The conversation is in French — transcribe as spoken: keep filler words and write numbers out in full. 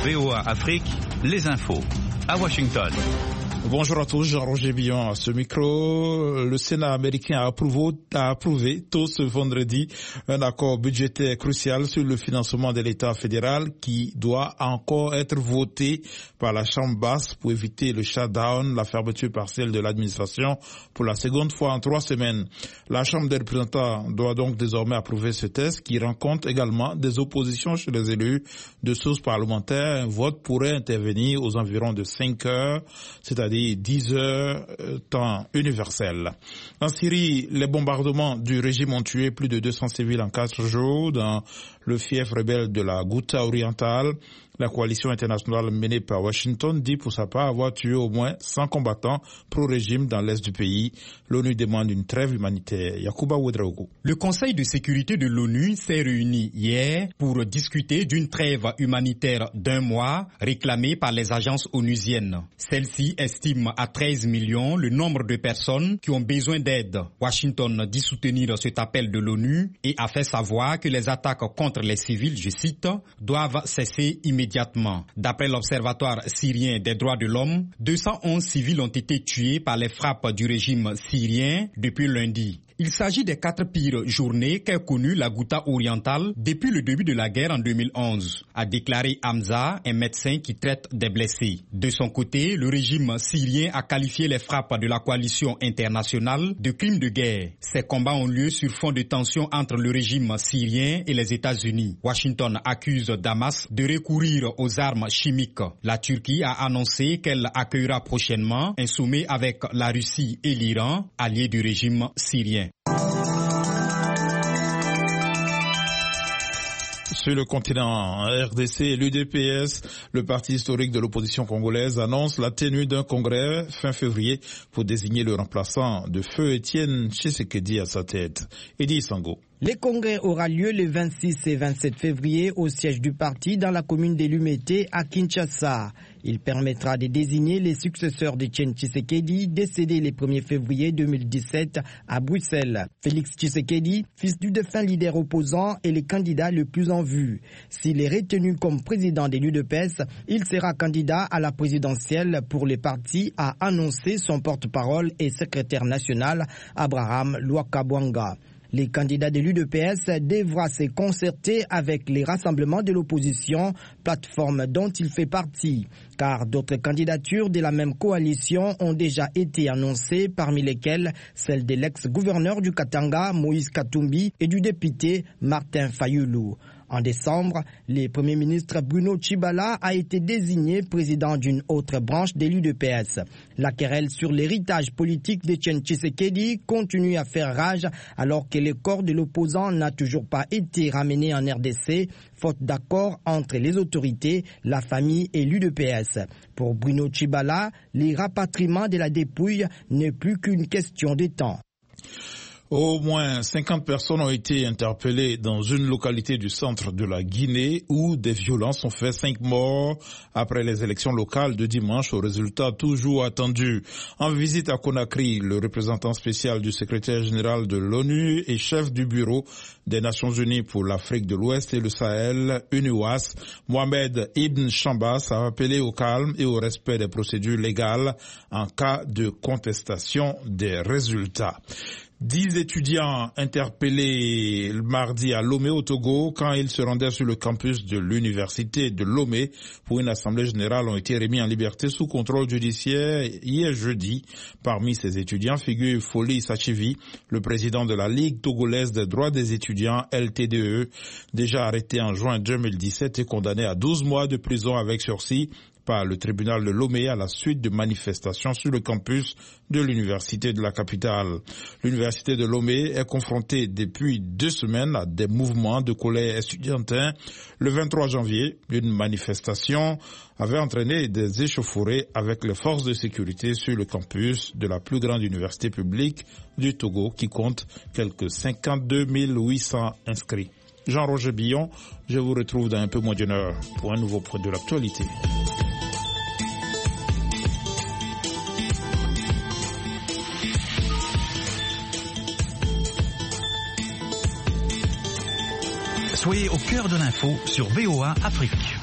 V O A Afrique, les infos. À Washington. Bonjour à tous, Jean-Roger Billon à ce micro. Le Sénat américain a approuvé, a approuvé tôt ce vendredi un accord budgétaire crucial sur le financement de l'État fédéral qui doit encore être voté par la Chambre basse pour éviter le shutdown, la fermeture partielle de l'administration pour la seconde fois en trois semaines. La Chambre des représentants doit donc désormais approuver ce texte qui rencontre également des oppositions chez les élus de sources parlementaires. Un vote pourrait intervenir aux environs de cinq heures, c'est-à-dire dix heures temps universel. En Syrie, les bombardements du régime ont tué plus de deux cents civils en quatre jours dans le fief rebelle de la Ghouta orientale. La coalition internationale menée par Washington dit pour sa part avoir tué au moins cent combattants pro-régime dans l'est du pays. L'ONU demande une trêve humanitaire. Yacouba Ouedraogo. Le Conseil de sécurité de l'ONU s'est réuni hier pour discuter d'une trêve humanitaire d'un mois réclamée par les agences onusiennes. Celle-ci estime à treize millions le nombre de personnes qui ont besoin d'aide. Washington dit soutenir cet appel de l'ONU et a fait savoir que les attaques contre les civils, je cite, doivent cesser immédiatement. Immédiatement. D'après l'Observatoire syrien des droits de l'homme, deux cent onze civils ont été tués par les frappes du régime syrien depuis lundi. Il s'agit des quatre pires journées qu'a connues la Ghouta orientale depuis le début de la guerre en deux mille onze, a déclaré Hamza, un médecin qui traite des blessés. De son côté, le régime syrien a qualifié les frappes de la coalition internationale de crimes de guerre. Ces combats ont lieu sur fond de tensions entre le régime syrien et les États-Unis. Washington accuse Damas de recourir aux armes chimiques. La Turquie a annoncé qu'elle accueillera prochainement un sommet avec la Russie et l'Iran, alliés du régime syrien. Sur le continent R D C, l'U D P S, le parti historique de l'opposition congolaise, annonce la tenue d'un congrès fin février pour désigner le remplaçant de feu Étienne Tshisekedi à sa tête. Edi Sango. Le congrès aura lieu les vingt-six et vingt-sept février au siège du parti dans la commune de Lumete à Kinshasa. Il permettra de désigner les successeurs d'Étienne Tshisekedi, décédé le premier février deux mille dix-sept à Bruxelles. Félix Tshisekedi, fils du défunt leader opposant, est le candidat le plus en vue. S'il est retenu comme président de l'U D P S, il sera candidat à la présidentielle pour le parti, a annoncé son porte-parole et secrétaire national Abraham Lwakabwanga. Les candidats de l'U D P S devront se concerter avec les rassemblements de l'opposition, plateforme dont il fait partie, car d'autres candidatures de la même coalition ont déjà été annoncées, parmi lesquelles celle de l'ex-gouverneur du Katanga, Moïse Katumbi, et du député Martin Fayulu. En décembre, le Premier ministre Bruno Tshibala a été désigné président d'une autre branche de l'U D P S. La querelle sur l'héritage politique d'Étienne Tshisekedi continue à faire rage alors que le corps de l'opposant n'a toujours pas été ramené en R D C, faute d'accord entre les autorités, la famille et l'U D P S. Pour Bruno Tshibala, le rapatriement de la dépouille n'est plus qu'une question de temps. Au moins cinquante personnes ont été interpellées dans une localité du centre de la Guinée où des violences ont fait cinq morts après les élections locales de dimanche aux résultats toujours attendus. En visite à Conakry, le représentant spécial du secrétaire général de l'ONU et chef du bureau des Nations Unies pour l'Afrique de l'Ouest et le Sahel, UNUAS, Mohamed Ibn Chambas, a appelé au calme et au respect des procédures légales en cas de contestation des résultats. Dix étudiants interpellés le mardi à Lomé au Togo quand ils se rendaient sur le campus de l'université de Lomé pour une assemblée générale ont été remis en liberté sous contrôle judiciaire hier jeudi. Parmi ces étudiants figure Foli Sachivi, le président de la Ligue togolaise des droits des étudiants L T D E, déjà arrêté en juin deux mille dix-sept et condamné à douze mois de prison avec sursis par le tribunal de Lomé à la suite de manifestations sur le campus de l'université de la capitale. L'université de Lomé est confrontée depuis deux semaines à des mouvements de colère estudiantin. Le vingt-trois janvier, une manifestation avait entraîné des échauffourées avec les forces de sécurité sur le campus de la plus grande université publique du Togo qui compte quelques cinquante-deux mille huit cents inscrits. Jean-Roger Billon, je vous retrouve dans un peu moins d'une heure pour un nouveau point de l'actualité. Soyez au cœur de l'info sur V O A Afrique.